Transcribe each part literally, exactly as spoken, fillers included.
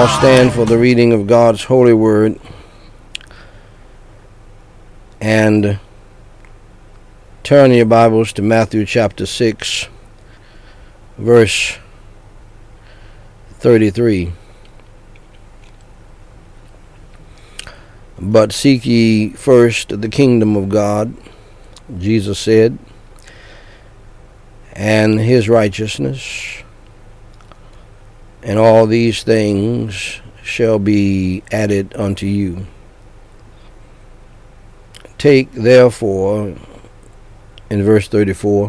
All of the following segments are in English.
now stand for the reading of God's holy word and turn your Bibles to Matthew chapter six, verse thirty-three. But seek ye first the kingdom of God, Jesus said, and his righteousness, and all these things shall be added unto you. Take therefore, in verse thirty-four,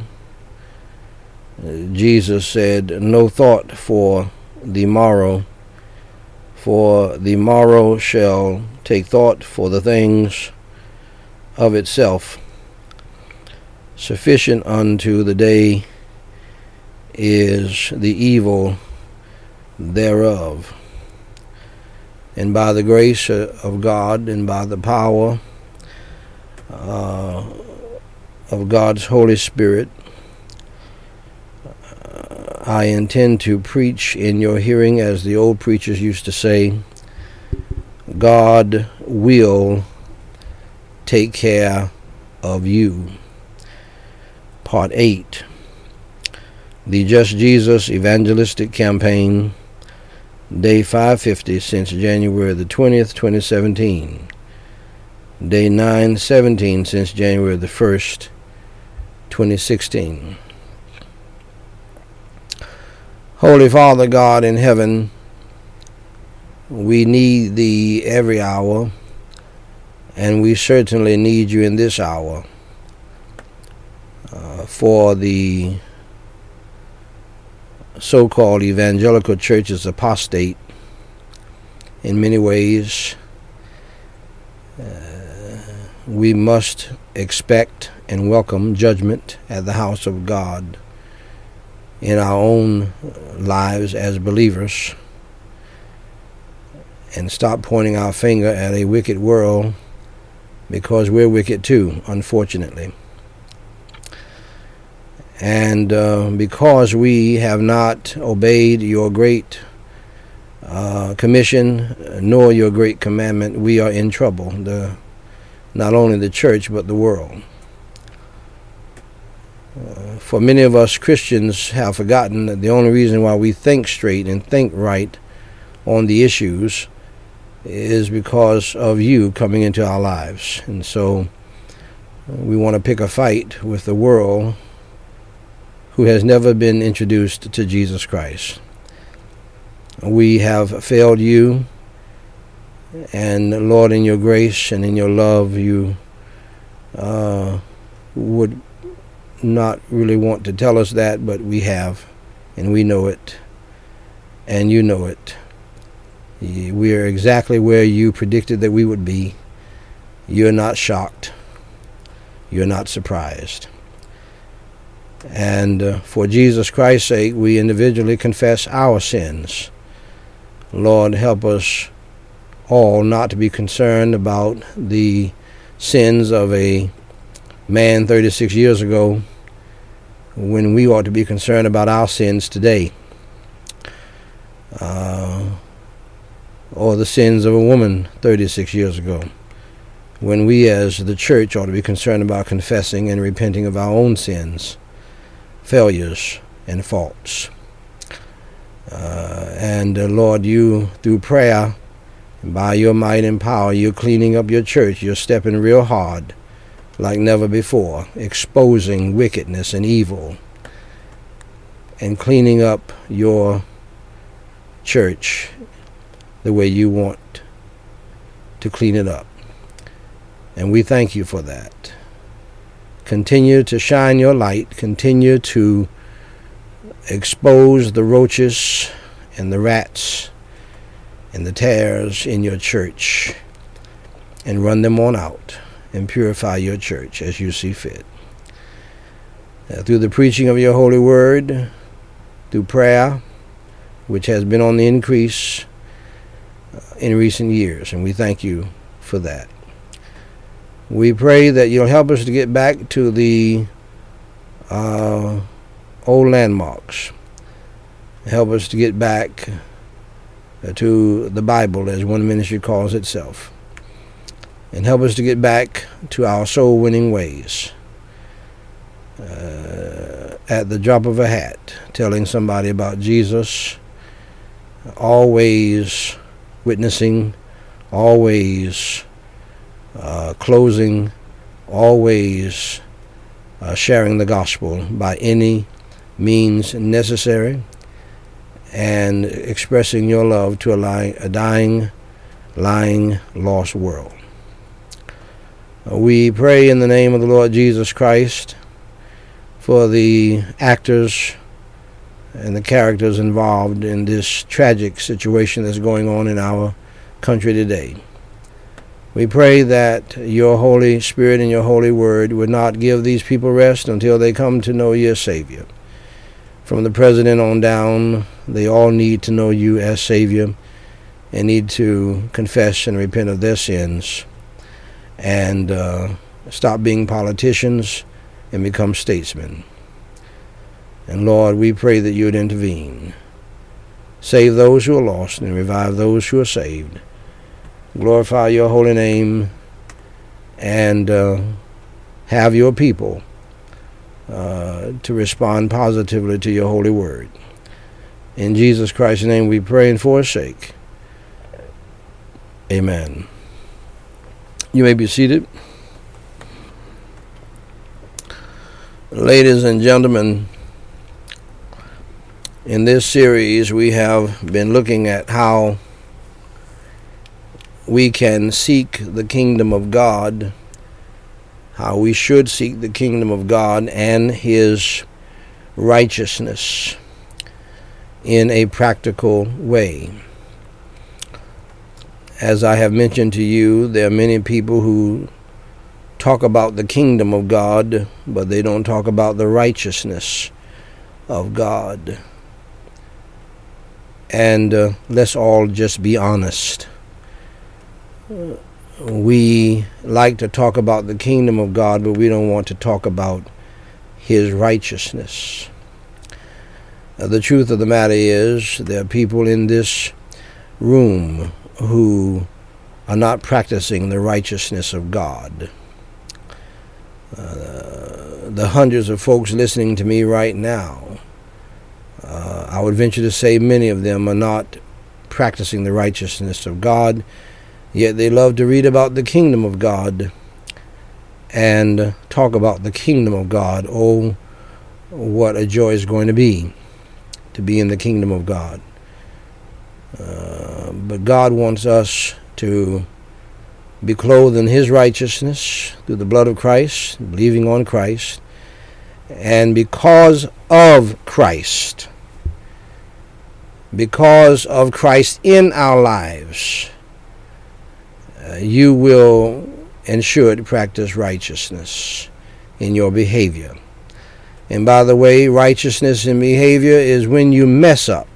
Jesus said, no thought for the morrow, for the morrow shall take thought for the things of itself. Sufficient unto the day is the evil thereof. And by the grace of God and by the power uh, of God's Holy Spirit, uh, I intend to preach in your hearing, as the old preachers used to say, God will take care of you. Part eight, the Just Jesus Evangelistic Campaign, Day five fifty since January the twentieth, twenty seventeen. Day nine seventeen since January the first, twenty sixteen. Holy Father God in heaven, we need Thee every hour, and we certainly need You in this hour. Uh, for the so-called evangelical church is apostate in many ways. Uh, we must expect and welcome judgment at the house of God in our own lives as believers, and stop pointing our finger at a wicked world, because we're wicked too, unfortunately. And uh, because we have not obeyed Your great uh, commission, nor Your great commandment, we are in trouble, the, not only the church, but the world. Uh, for many of us Christians have forgotten that the only reason why we think straight and think right on the issues is because of You coming into our lives. And so we want to pick a fight with the world who has never been introduced to Jesus Christ. We have failed You, and Lord, in Your grace and in Your love, You uh, would not really want to tell us that, but we have, and we know it, and You know it. We are exactly where You predicted that we would be. You're not shocked. You're not surprised. And uh, for Jesus Christ's sake, we individually confess our sins. Lord, help us all not to be concerned about the sins of a man thirty-six years ago, when we ought to be concerned about our sins today. Uh, or the sins of a woman thirty-six years ago, when we as the church ought to be concerned about confessing and repenting of our own sins, failures, and faults. Uh, and uh, Lord, You, through prayer, and by Your might and power, You're cleaning up Your church. You're stepping real hard like never before, exposing wickedness and evil, and cleaning up Your church the way You want to clean it up. And we thank You for that. Continue to shine Your light. Continue to expose the roaches and the rats and the tares in Your church, and run them on out, and purify Your church as You see fit. Uh, through the preaching of Your holy word, through prayer, which has been on the increase uh, in recent years, and we thank You for that. We pray that You'll help us to get back to the uh, old landmarks. Help us to get back to the Bible, as one ministry calls itself, and help us to get back to our soul-winning ways. Uh, at the drop of a hat, telling somebody about Jesus, always witnessing, always uh, closing, always uh, sharing the gospel by any means necessary, and expressing your love to a, lying, a dying, lying, lost world. Uh, we pray in the name of the Lord Jesus Christ for the actors and the characters involved in this tragic situation that's going on in our country today. We pray that your Holy Spirit and your Holy Word would not give these people rest until they come to know you as Savior. From the President on down, they all need to know you as Savior and need to confess and repent of their sins and uh, stop being politicians and become statesmen. And Lord, we pray that you would intervene. Save those who are lost and revive those who are saved. Glorify your holy name and uh, have your people uh, to respond positively to your holy word. In Jesus Christ's name we pray and for his sake. Amen. You may be seated. Ladies and gentlemen, in this series we have been looking at how we can seek the kingdom of God, how we should seek the kingdom of God and his righteousness in a practical way. As I have mentioned to you, there are many people who talk about the kingdom of God, but they don't talk about the righteousness of God. And uh, let's all just be honest. We like to talk about the kingdom of God, but we don't want to talk about his righteousness. Uh, the truth of the matter is, there are people in this room who are not practicing the righteousness of God. Uh, the hundreds of folks listening to me right now, uh, I would venture to say many of them are not practicing the righteousness of God, yet they love to read about the kingdom of God and talk about the kingdom of God. Oh, what a joy it's going to be to be in the kingdom of God. Uh, but God wants us to be clothed in his righteousness through the blood of Christ, believing on Christ. And because of Christ, because of Christ in our lives, uh, you will and should practice righteousness in your behavior. And by the way, righteousness in behavior is when you mess up.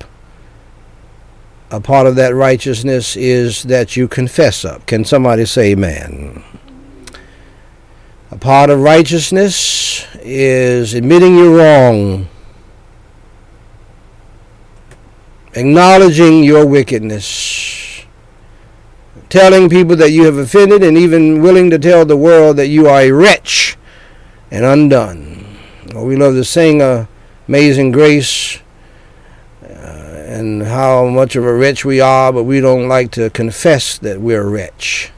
A part of that righteousness is that you confess up. Can somebody say amen? A part of righteousness is admitting you're wrong, acknowledging your wickedness, telling people that you have offended, and even willing to tell the world that you are a wretch and undone. Well, we love to sing uh, Amazing Grace, and how much of a wretch we are, but we don't like to confess that we're a wretch.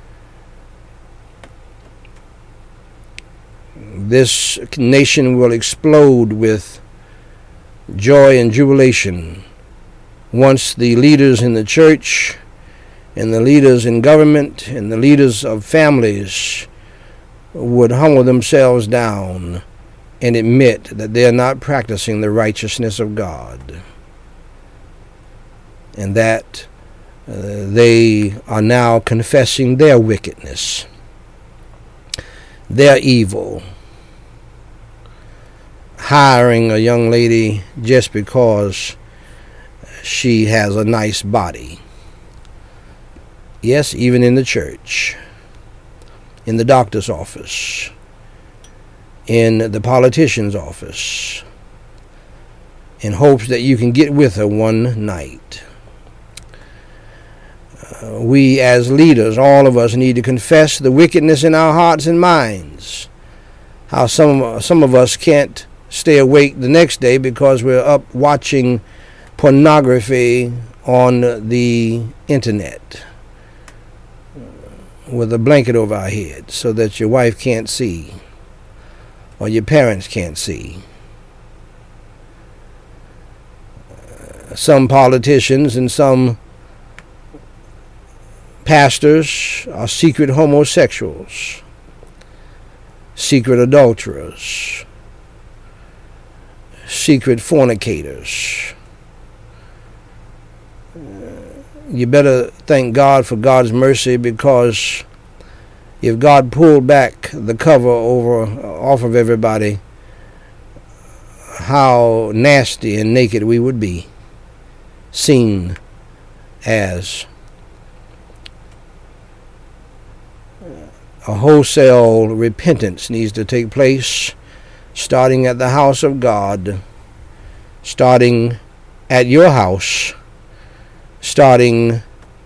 This nation will explode with joy and jubilation once the leaders in the church and the leaders in government and the leaders of families would humble themselves down and admit that they are not practicing the righteousness of God, and that uh, they are now confessing their wickedness, their evil, hiring a young lady just because she has a nice body. Yes, even in the church, in the doctor's office, in the politician's office, in hopes that you can get with her one night. Uh, we as leaders, all of us, need to confess the wickedness in our hearts and minds. How some, some of us can't stay awake the next day because we're up watching pornography on the internet with a blanket over our head so that your wife can't see or your parents can't see. Uh, some politicians and some pastors are secret homosexuals, secret adulterers, secret fornicators. You better thank God for God's mercy, because if God pulled back the cover over off of everybody, how nasty and naked we would be seen as. A wholesale repentance needs to take place, starting at the house of God, starting at your house, starting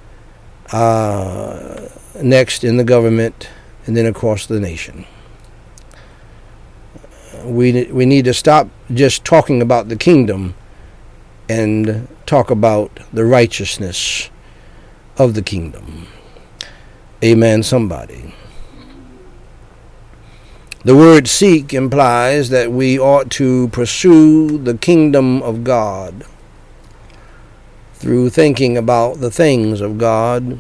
uh, next in the government, and then across the nation. We we need to stop just talking about the kingdom and talk about the righteousness of the kingdom. Amen, somebody. The word seek implies that we ought to pursue the kingdom of God through thinking about the things of God,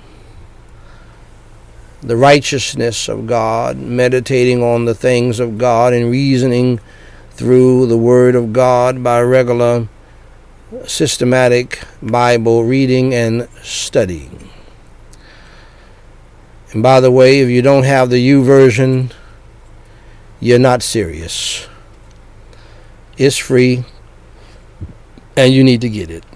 the righteousness of God, meditating on the things of God, and reasoning through the Word of God by regular, systematic Bible reading and studying. And by the way, if you don't have the YouVersion, you're not serious. It's free, and you need to get it.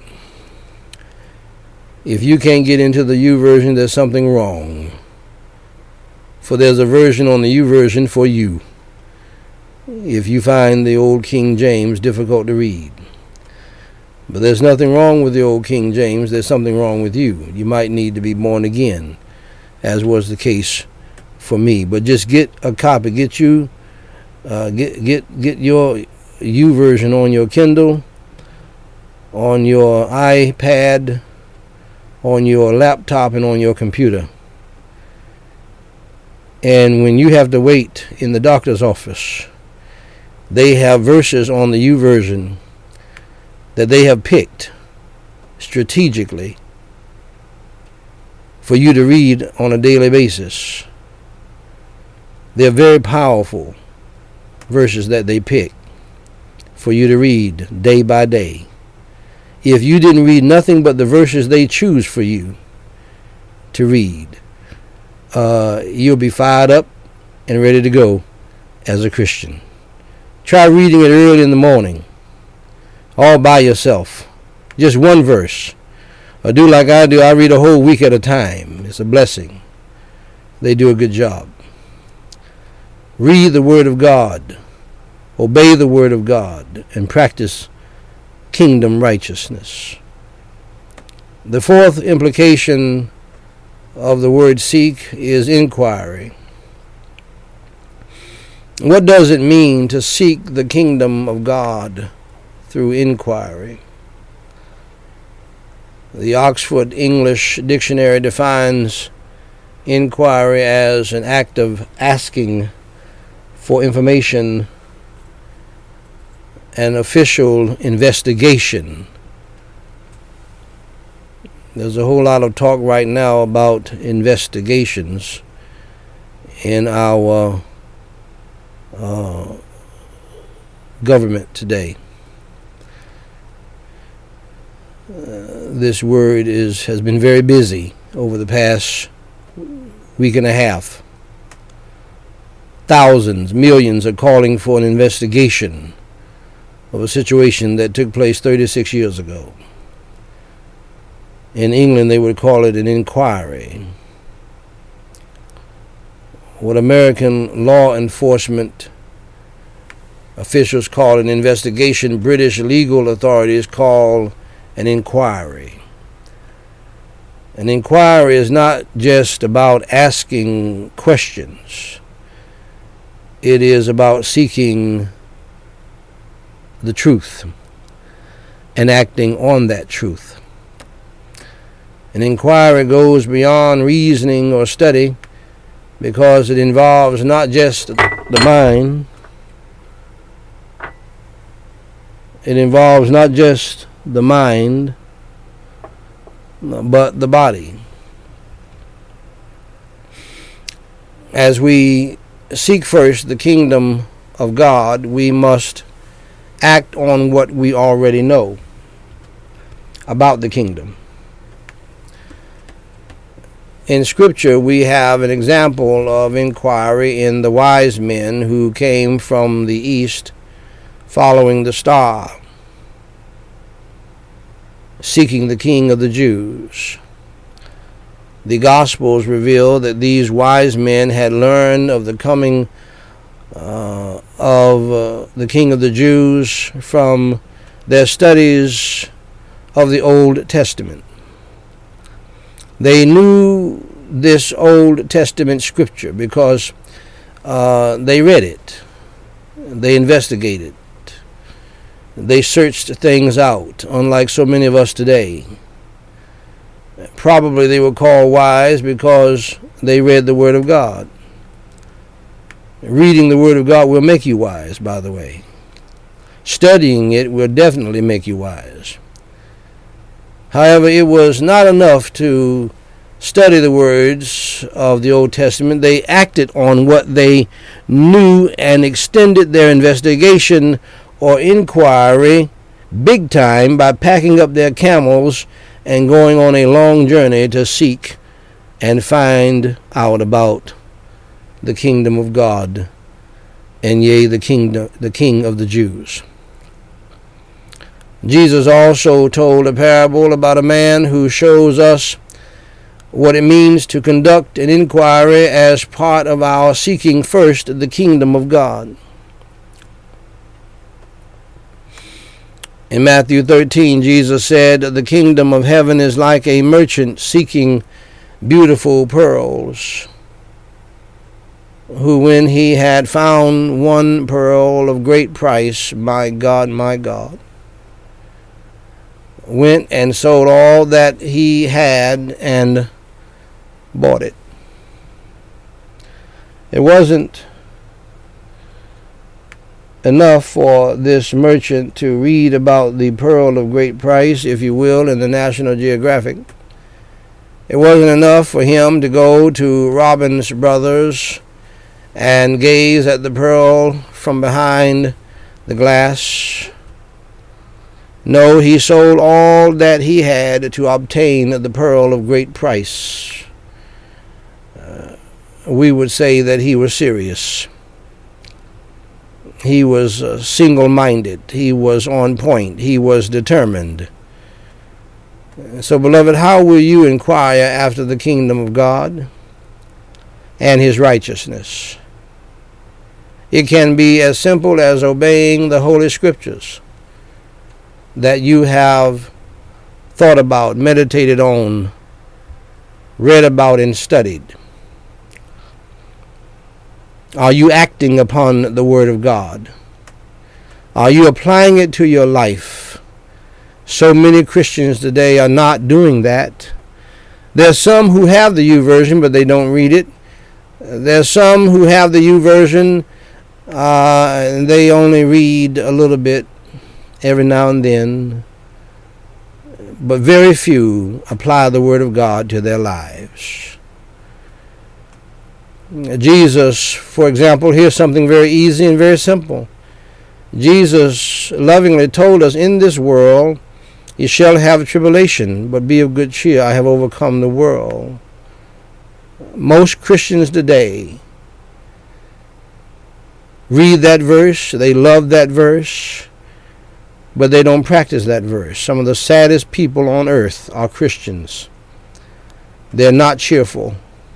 If you can't get into the YouVersion, there's something wrong. For there's a version on the YouVersion for you, if you find the old King James difficult to read. But there's nothing wrong with the old King James. There's something wrong with you. You might need to be born again, as was the case for me. But just get a copy. Get you, uh, get get get your YouVersion on your Kindle, on your iPad, on your laptop, and on your computer. And when you have to wait in the doctor's office, they have verses on the YouVersion that they have picked strategically for you to read on a daily basis. They're very powerful verses that they pick for you to read day by day. If you didn't read nothing but the verses they choose for you to read, uh, you'll be fired up and ready to go as a Christian. Try reading it early in the morning, all by yourself. Just one verse. Or do like I do. I read a whole week at a time. It's a blessing. They do a good job. Read the Word of God. Obey the Word of God. And practice kingdom righteousness. The fourth implication of the word seek is inquiry. What does it mean to seek the kingdom of God through inquiry? The Oxford English Dictionary defines inquiry as an act of asking for information, an official investigation. There's a whole lot of talk right now about investigations in our uh, government today. Uh, this word is has been very busy over the past week and a half. Thousands, millions are calling for an investigation of a situation that took place thirty-six years ago. In England, they would call it an inquiry. What American law enforcement officials call an investigation, British legal authorities call an inquiry. An inquiry is not just about asking questions. It is about seeking the truth and acting on that truth. An inquiry goes beyond reasoning or study because it involves not just the mind, it involves not just the mind, but the body. As we seek first the kingdom of God, we must act on what we already know about the kingdom. In Scripture, we have an example of inquiry in the wise men who came from the east following the star, seeking the King of the Jews. The Gospels reveal that these wise men had learned of the coming uh, of uh, the King of the Jews from their studies of the Old Testament. They knew this Old Testament scripture because uh, they read it, they investigated, they searched things out, unlike so many of us today. Probably they were called wise because they read the Word of God. Reading the Word of God will make you wise, by the way. Studying it will definitely make you wise. However, it was not enough to study the words of the Old Testament. They acted on what they knew and extended their investigation or inquiry big time by packing up their camels and going on a long journey to seek and find out about the kingdom of God, and yea, the kingdom, the King of the Jews. Jesus also told a parable about a man who shows us what it means to conduct an inquiry as part of our seeking first the kingdom of God. In Matthew thirteen, Jesus said, "The kingdom of heaven is like a merchant seeking beautiful pearls, who when he had found one pearl of great price, my God, my God, went and sold all that he had and bought it." It wasn't enough for this merchant to read about the pearl of great price, if you will, in the National Geographic. It wasn't enough for him to go to Robbins Brothers and gaze at the pearl from behind the glass. No, he sold all that he had to obtain the pearl of great price. Uh, we would say that he was serious. He was uh, single-minded. He was on point. He was determined. So, beloved, how will you inquire after the kingdom of God and his righteousness? It can be as simple as obeying the Holy Scriptures that you have thought about, meditated on, read about, and studied. Are you acting upon the Word of God? Are you applying it to your life? So many Christians today are not doing that. There's some who have the YouVersion, but they don't read it. There's some who have the YouVersion, uh, and they only read a little bit every now and then. But very few apply the Word of God to their lives. Jesus, for example, here's something very easy and very simple. Jesus lovingly told us, "In this world you shall have tribulation, but be of good cheer. I have overcome the world." Most Christians today read that verse, they love that verse, but they don't practice that verse. Some of the saddest people on earth are Christians. They're not cheerful.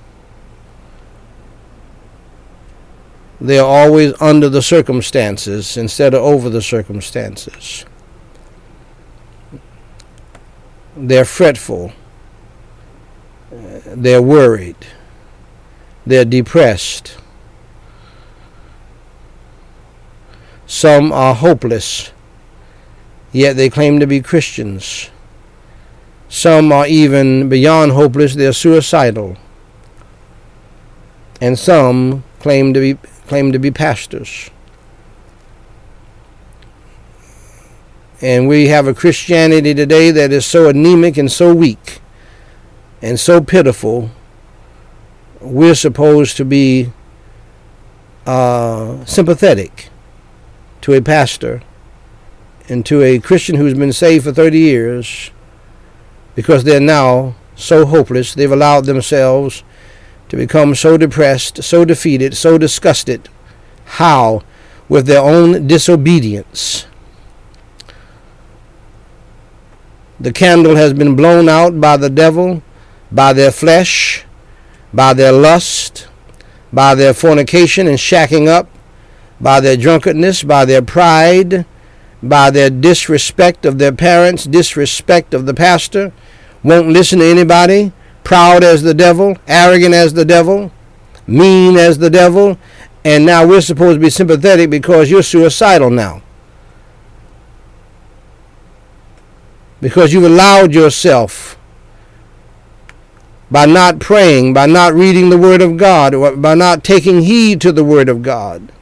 They are always under the circumstances instead of over the circumstances. They're fretful. they're worried, they're depressed. Some are hopeless, yet they claim to be Christians. Some are even beyond hopeless, they're suicidal. And some claim to be claim to be pastors. And we have a Christianity today that is so anemic and so weak and so pitiful. We're supposed to be uh, sympathetic to a pastor and to a Christian who's been saved for thirty years, because they're now so hopeless. They've allowed themselves to become so depressed, so defeated, so disgusted. How? With their own disobedience. The candle has been blown out by the devil, by their flesh, by their lust, by their fornication and shacking up, by their drunkenness, by their pride, by their disrespect of their parents, disrespect of the pastor, won't listen to anybody, proud as the devil, arrogant as the devil, mean as the devil, and now we're supposed to be sympathetic because you're suicidal now. Because you've allowed yourself, by not praying, by not reading the Word of God, or by not taking heed to the Word of God.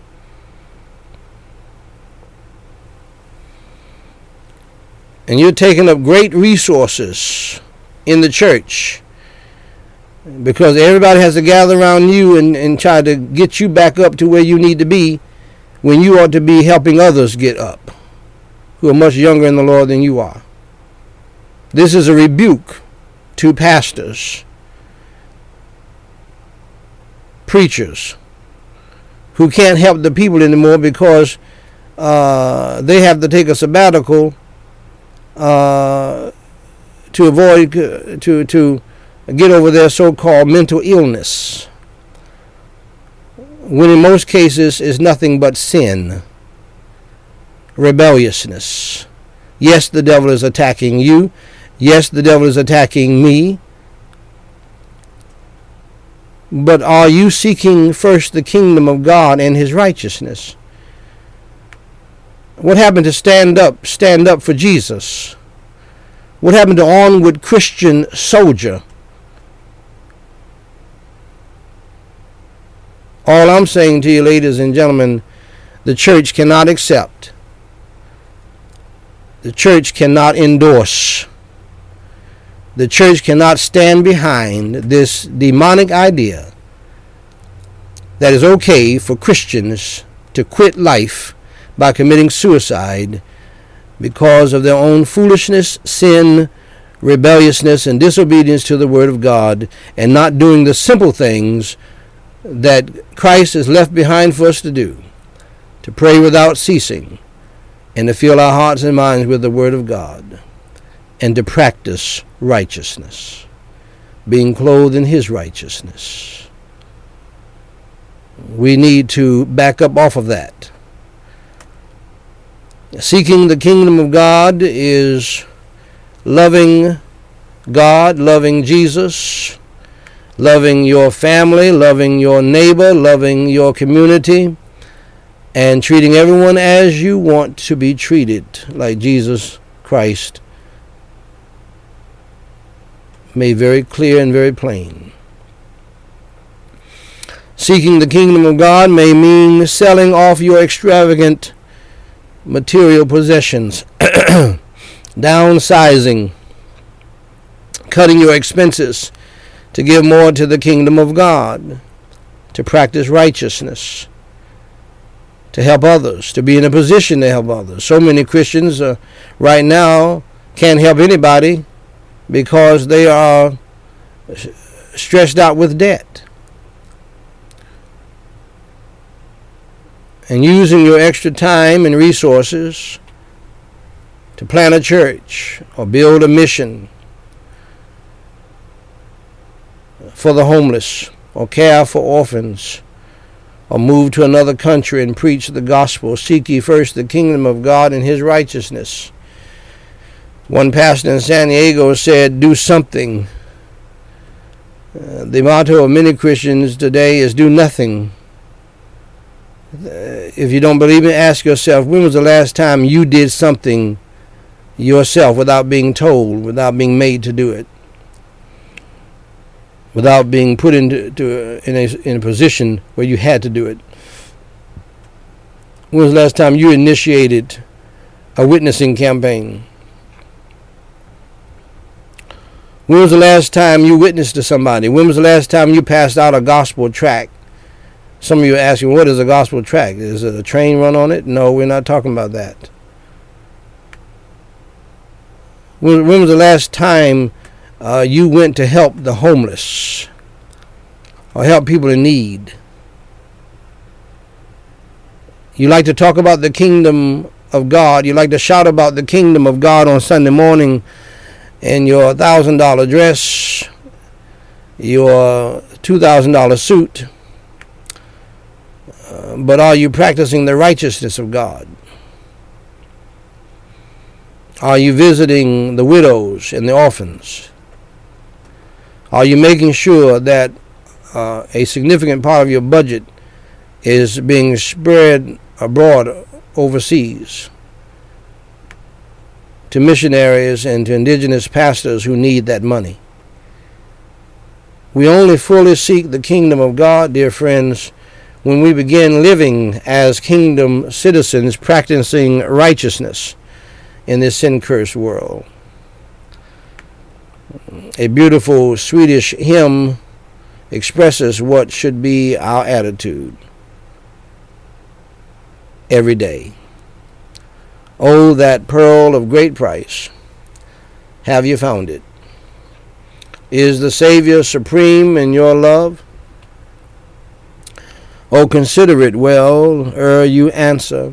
And you're taking up great resources in the church, because everybody has to gather around you and, and try to get you back up to where you need to be, when you ought to be helping others get up who are much younger in the Lord than you are. This is a rebuke to pastors, preachers, who can't help the people anymore because uh, they have to take a sabbatical uh, to avoid, uh, to, to get over their so-called mental illness, when in most cases is nothing but sin, rebelliousness. Yes, the devil is attacking you. Yes, the devil is attacking me. But are you seeking first the kingdom of God and his righteousness? What happened to stand up, stand up for Jesus? What happened to onward Christian soldier? All I'm saying to you, ladies and gentlemen, the church cannot accept. The church cannot endorse. The church cannot stand behind this demonic idea that it's okay for Christians to quit life by committing suicide because of their own foolishness, sin, rebelliousness, and disobedience to the Word of God, and not doing the simple things that Christ has left behind for us to do, to pray without ceasing, and to fill our hearts and minds with the Word of God, and to practice righteousness, being clothed in his righteousness. We need to back up off of that. Seeking the kingdom of God is loving God, loving Jesus, loving your family, loving your neighbor, loving your community, and treating everyone as you want to be treated, like Jesus Christ made very clear and very plain. Seeking the kingdom of God may mean selling off your extravagant material possessions, downsizing, cutting your expenses to give more to the kingdom of God, to practice righteousness, to help others, to be in a position to help others. So many Christians uh, right now can't help anybody because they are stressed out with debt. And using your extra time and resources to plant a church or build a mission for the homeless, or care for orphans, or move to another country and preach the gospel. Seek ye first the kingdom of God and his righteousness. One pastor in San Diego said, do something Uh, the motto of many Christians today is do nothing. Uh, if you don't believe me, ask yourself, when was the last time you did something yourself without being told, without being made to do it, without being put into to, in, a, in a position where you had to do it? When was the last time you initiated a witnessing campaign? When was the last time you witnessed to somebody? When was the last time you passed out a gospel tract? Some of you are asking, what is a gospel tract? Is it a train run on it? No, we're not talking about that. When, when was the last time uh, you went to help the homeless or help people in need? You like to talk about the kingdom of God. You like to shout about the kingdom of God on Sunday morning in your one thousand dollars dress, your two thousand dollars suit. Uh, but are you practicing the righteousness of God? Are you visiting the widows and the orphans? Are you making sure that uh, a significant part of your budget is being spread abroad overseas to missionaries and to indigenous pastors who need that money? We only fully seek the kingdom of God, dear friends, when we begin living as kingdom citizens, practicing righteousness in this sin-cursed world. A beautiful Swedish hymn expresses what should be our attitude every day. Oh, that pearl of great price, have you found it? Is the Savior supreme in your love? Oh, consider it well ere you answer,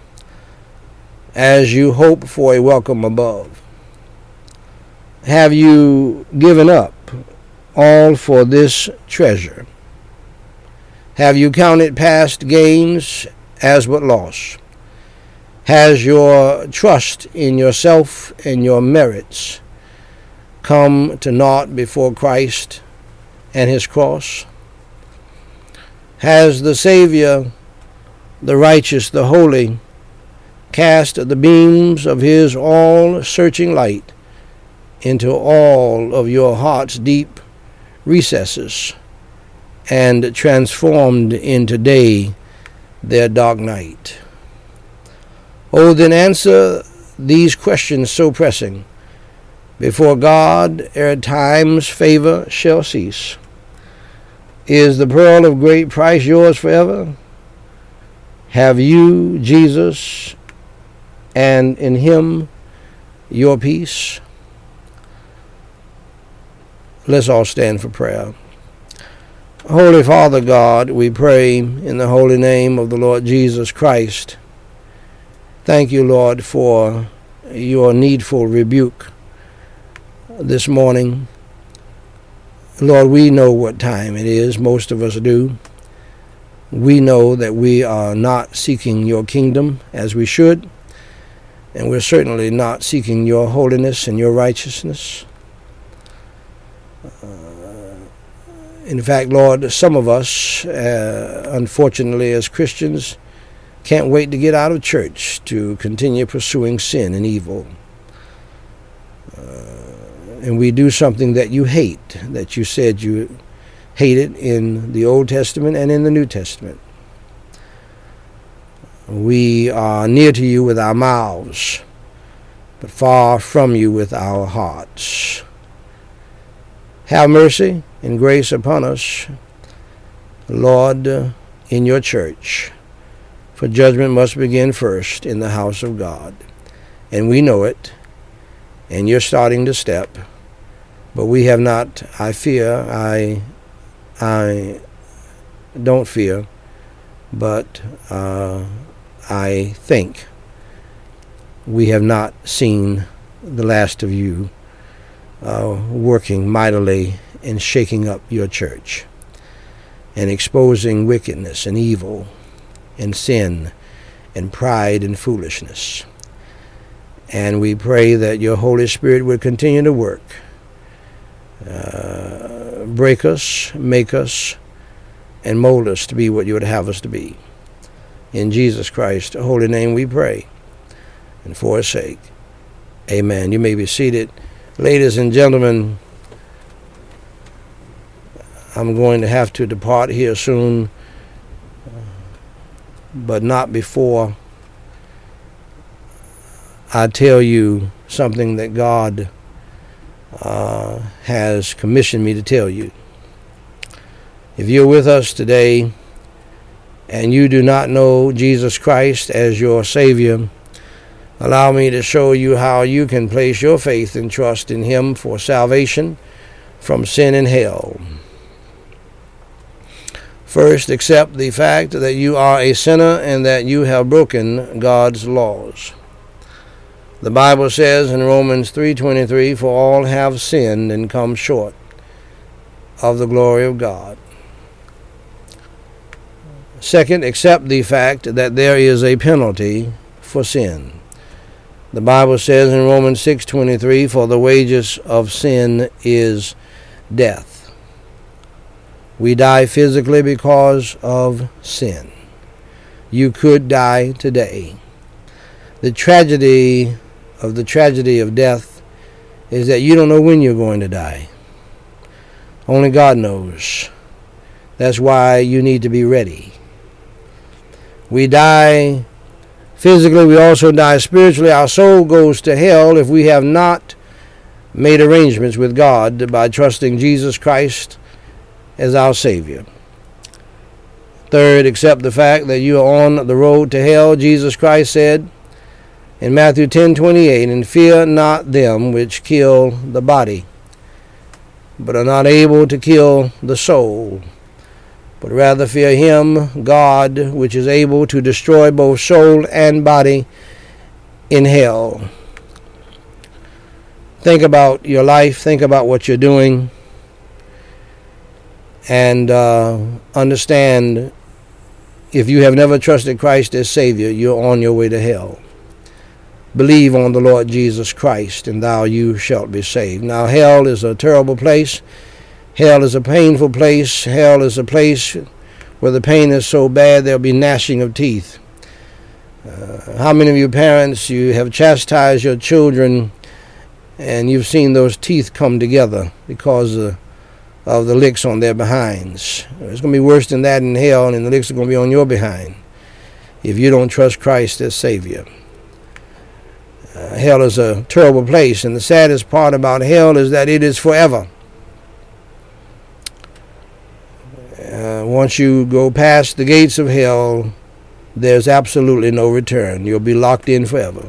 as you hope for a welcome above. Have you given up all for this treasure? Have you counted past gains as but loss? Has your trust in yourself and your merits come to naught before Christ and his cross? Has the Savior, the righteous, the holy, cast the beams of his all-searching light into all of your heart's deep recesses and transformed into day their dark night? Oh, then answer these questions so pressing before God ere time's favor shall cease. Is the pearl of great price yours forever? Have you Jesus, and in him your peace? Let's all stand for prayer. Holy Father God, we pray in the holy name of the Lord Jesus Christ. Thank you, Lord, for your needful rebuke this morning. Lord, we know what time it is. Most of us do. We know that we are not seeking your kingdom as we should, and we're certainly not seeking your holiness and your righteousness. Uh, in fact, Lord, some of us, uh, unfortunately as Christians, can't wait to get out of church to continue pursuing sin and evil. Uh, and we do something that you hate, that you said you hated in the Old Testament and in the New Testament. We are near to you with our mouths, but far from you with our hearts. Have mercy and grace upon us, Lord, in your church. For judgment must begin first in the house of God. And we know it, and you're starting to step. But we have not, I fear, I I don't fear, but uh, I think we have not seen the last of you uh, working mightily and shaking up your church and exposing wickedness and evil and sin and pride and foolishness. And we pray that your Holy Spirit would continue to work, uh, break us, make us, and mold us to be what you would have us to be. In Jesus Christ's holy name we pray, and for his sake, amen. You may be seated. Ladies and gentlemen, I'm going to have to depart here soon, but not before I tell you something that God uh, has commissioned me to tell you. If you're with us today and you do not know Jesus Christ as your Savior, allow me to show you how you can place your faith and trust in him for salvation from sin and hell. First, accept the fact that you are a sinner and that you have broken God's laws. The Bible says in Romans three twenty-three, for all have sinned and come short of the glory of God. Second, accept the fact that there is a penalty for sin. The Bible says in Romans six twenty-three, for the wages of sin is death. We die physically because of sin. You could die today. The tragedy of the tragedy of death is that you don't know when you're going to die. Only God knows. That's why you need to be ready. We die physically, we also die spiritually. Our soul goes to hell if we have not made arrangements with God by trusting Jesus Christ as our Savior. Third, accept the fact that you are on the road to hell. Jesus Christ said in Matthew ten twenty-eight, and fear not them which kill the body, but are not able to kill the soul, but rather fear him, God, which is able to destroy both soul and body in hell. Think about your life. Think about what you're doing. And uh, understand, if you have never trusted Christ as Savior, you're on your way to hell. Believe on the Lord Jesus Christ, and thou you shalt be saved. Now, hell is a terrible place. Hell is a painful place. Hell is a place where the pain is so bad there'll be gnashing of teeth. Uh, how many of you parents, you have chastised your children and you've seen those teeth come together because of of the licks on their behinds? It's going to be worse than that in hell, and the licks are going to be on your behind if you don't trust Christ as Savior. Uh, hell is a terrible place, and the saddest part about hell is that it is forever. Uh, once you go past the gates of hell, there's absolutely no return. You'll be locked in forever.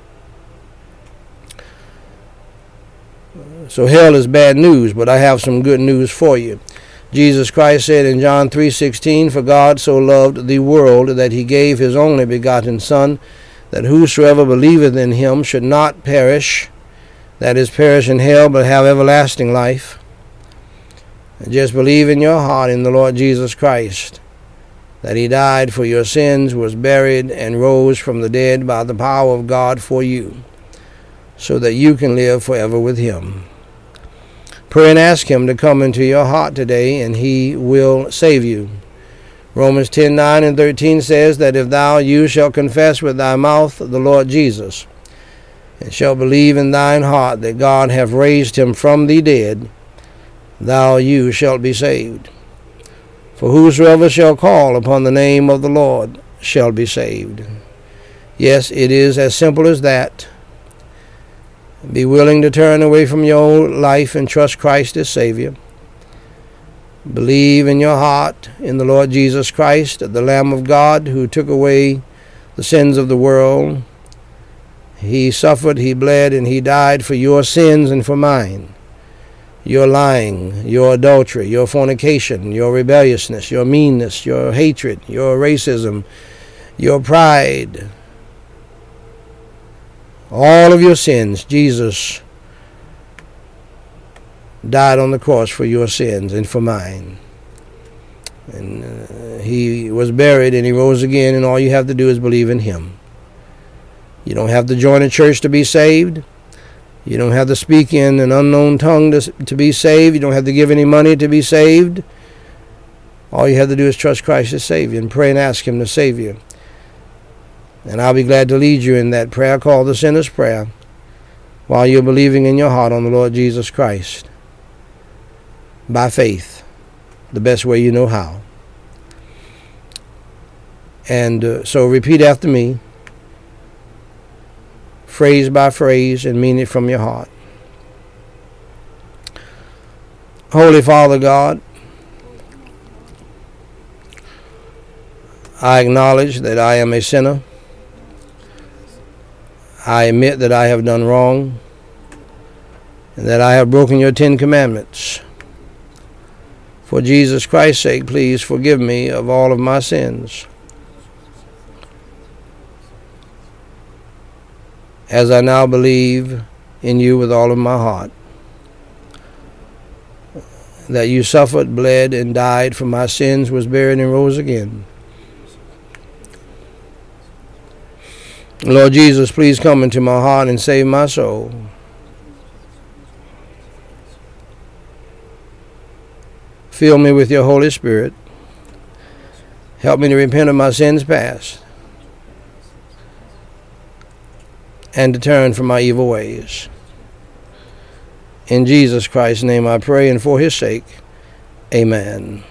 So hell is bad news, but I have some good news for you. Jesus Christ said in John three sixteen, for God so loved the world that he gave his only begotten Son, that whosoever believeth in him should not perish, that is, perish in hell, but have everlasting life. And just believe in your heart in the Lord Jesus Christ, that he died for your sins, was buried, and rose from the dead by the power of God for you, so that you can live forever with him. Pray and ask him to come into your heart today, and he will save you. Romans ten nine and thirteen says that if thou you shall confess with thy mouth the Lord Jesus, and shall believe in thine heart that God hath raised him from the dead, thou you shalt be saved. For whosoever shall call upon the name of the Lord shall be saved. Yes, it is as simple as that. Be willing to turn away from your old life and trust Christ as Savior. Believe in your heart in the Lord Jesus Christ, the Lamb of God who took away the sins of the world. He suffered, he bled, and he died for your sins and for mine. Your lying, your adultery, your fornication, your rebelliousness, your meanness, your hatred, your racism, your pride, all of your sins, Jesus died on the cross for your sins and for mine. And uh, he was buried and he rose again, and all you have to do is believe in him. You don't have to join a church to be saved. You don't have to speak in an unknown tongue to, to be saved. You don't have to give any money to be saved. All you have to do is trust Christ as Savior and pray and ask Him to save you. And I'll be glad to lead you in that prayer called the Sinner's Prayer while you're believing in your heart on the Lord Jesus Christ by faith, the best way you know how. And uh, so repeat after me, phrase by phrase, and mean it from your heart. Holy Father God, I acknowledge that I am a sinner. I admit that I have done wrong and that I have broken your Ten Commandments. For Jesus Christ's sake, please forgive me of all of my sins. As I now believe in you with all of my heart, that you suffered, bled, and died for my sins, was buried, and rose again. Lord Jesus, please come into my heart and save my soul. Fill me with your Holy Spirit. Help me to repent of my sins past and to turn from my evil ways. In Jesus Christ's name I pray, and for His sake, amen.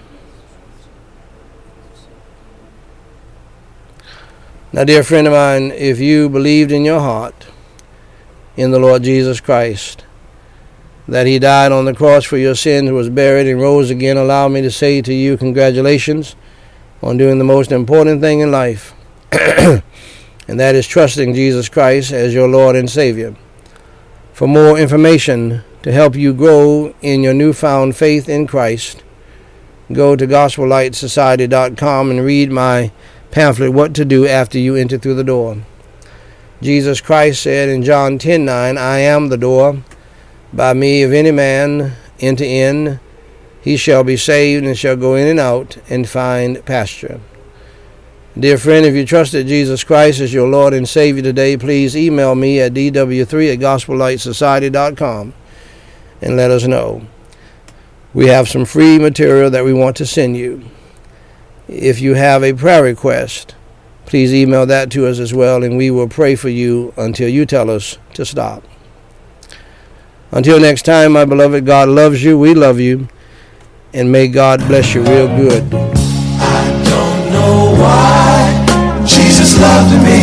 Now, dear friend of mine, if you believed in your heart in the Lord Jesus Christ, that He died on the cross for your sins, was buried, and rose again, allow me to say to you, congratulations on doing the most important thing in life, and that is trusting Jesus Christ as your Lord and Savior. For more information to help you grow in your newfound faith in Christ, go to gospel light society dot com and read my pamphlet, What to Do After You Enter Through the Door. Jesus Christ said in John ten nine, I am the door. By me, if any man enter in, he shall be saved, and shall go in and out and find pasture. Dear friend, if you trusted Jesus Christ as your Lord and Savior today, please email me at d w three at gospel light society dot com and let us know. We have some free material that we want to send you. If you have a prayer request, please email that to us as well, and we will pray for you until you tell us to stop. Until next time, my beloved, God loves you, we love you, and may God bless you real good. I don't know why Jesus loved me.